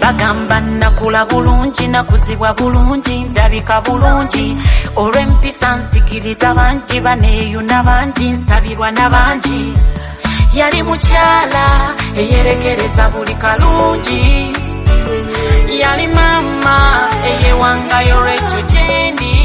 bagamba nakula bulungi nakuzibwa bulungi ndabika bulungi olw'empisa nsikiriza bangi baneeyuna bangi nsabirwa n'abangi yali mukyala eyerekereza buli kalungi yali mama eyewangayo lwekyo gyendi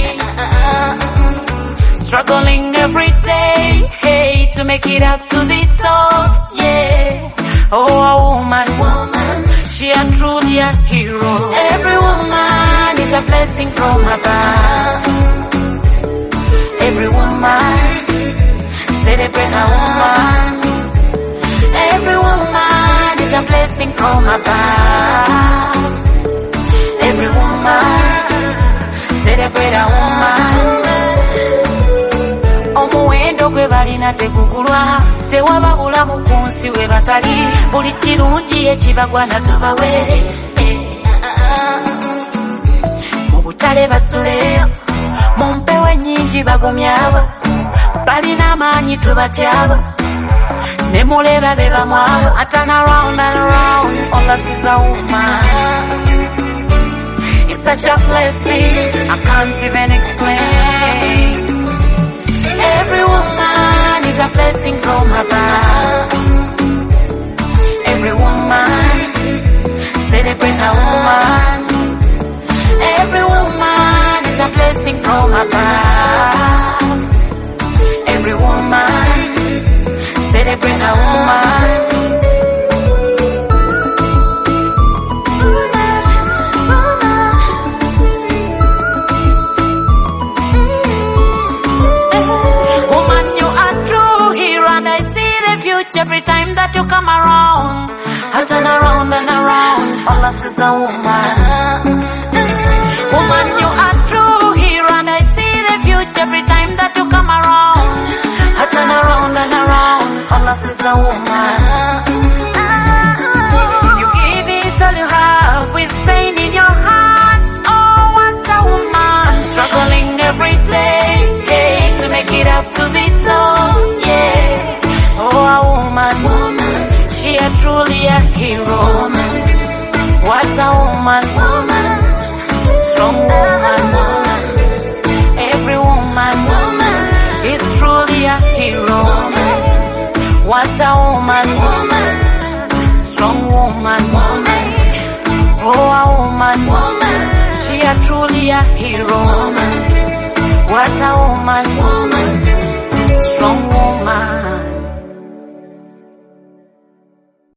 struggling every day, hey, to make it up to the top, yeah. Oh, a woman, she a truly a hero. Every woman is a blessing from above. Every woman, celebrate a woman. Every woman is a blessing from above. Every woman, celebrate a woman. Omuwendo gwe balina tegugulwa tewaba bulamu ku nsi we batali buli kirungi ekibagwana tubawe mu butale basule mu mpewo ennyingi bagumyaba balina amaanyi tubatyaba ne muleba be bamwaba I turn around and around all I see is a woman. It's such a blessing I can't even explain. Every woman is a blessing from above. Every woman, celebrate a woman. Every woman is a blessing from above. Every woman, celebrate a woman. Every time that you come around, I turn around and around, all I see is a woman. Woman, you are true hero, and I see the future every time that you come around. I turn around and around, all I see is a woman. You give it all you have with pain in your heart. Oh, what a woman, struggling every day to make it up to the top, yeah. Oh, a woman, she a truly a hero. What a woman, strong woman. Every woman is truly a hero. What a woman, strong woman. Oh, a woman, she a truly a hero. What a woman, strong